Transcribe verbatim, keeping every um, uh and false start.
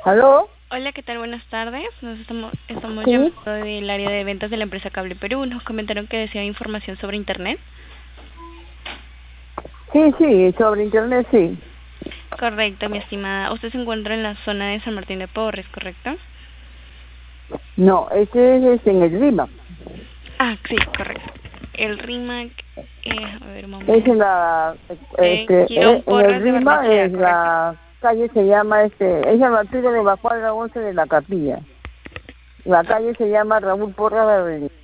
¿Aló? Hola, ¿qué tal? Buenas tardes. Nos estamos, estamos Sí, llamando del área de ventas de la empresa Cable Perú. Nos comentaron que desean información sobre Internet. sí, sí, sobre internet sí. Correcto, mi estimada. Usted se encuentra en la zona de San Martín de Porres, ¿correcto? No, este es, este, en el Lima. Ah, sí, correcto. El RIMAC, eh, a ver un Es en momento. la, Eh, este, Quirón eh, en el Porras de Lima Barnechea, es ¿correcto? la calle se llama, este, es el altura de la cuadra once de la Capilla. La calle se llama Raúl Porras de Avenida.